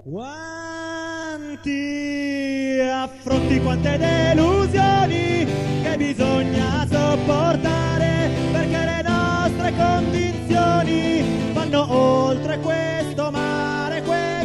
Quanti affronti, quante delusioni che bisogna sopportare, perché le nostre convinzioni vanno oltre questo mare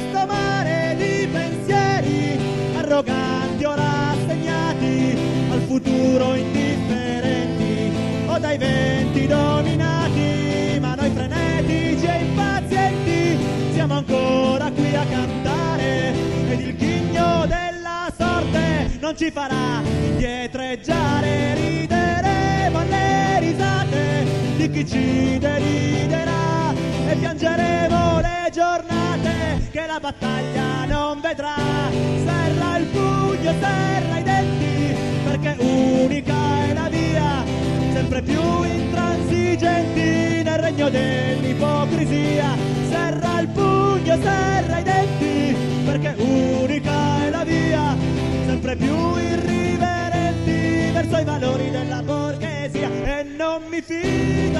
di pensieri arroganti o rassegnati al futuro, indifferenti o dai venti dominati, ma noi frenetici e impazienti siamo ancora qui a cantare ed il ghigno della sorte non ci farà indietreggiare. Rideremo alle risate di chi ci deriderà e piangeremo le giornate che la battaglia non vedrà. Serra il pugno, serra i denti, perché unica è la via, sempre più intransigenti nel regno dell'ipocrisia. Serra il pugno, serra i denti, perché unica è la via, sempre più irriverenti verso i valori della borghesia. E non mi fido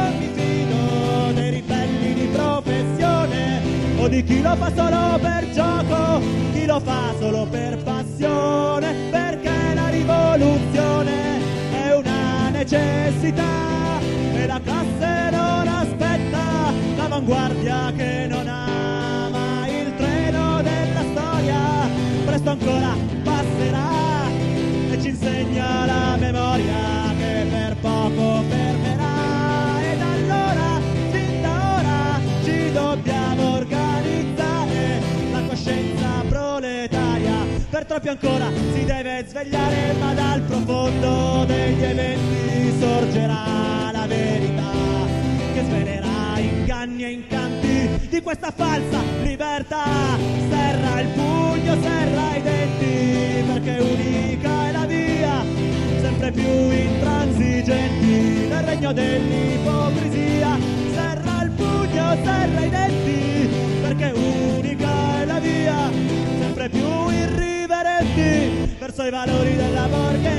dei ribelli di professione o di chi lo fa solo per gioco, chi lo fa solo per passione, perché la rivoluzione è una necessità e la classe non aspetta l'avanguardia che non ama. Il treno della storia presto ancora passerà e ci insegna la memoria che per poco fermerà. Ed allora, fin da ora, ci dobbiamo organizzare, la coscienza proletaria per troppi ancora si deve svegliare, ma dal profondo degli eventi sorgerà la verità che svelerà inganni e incanti di questa falsa libertà. Serra il pugno, serra i denti, perché unica è la via, sempre più intransigenti nel regno dell'ipocrisia. Serra il pugno, serra i denti, perché unica è la via, sempre più irriverenti verso i valori della borghesia.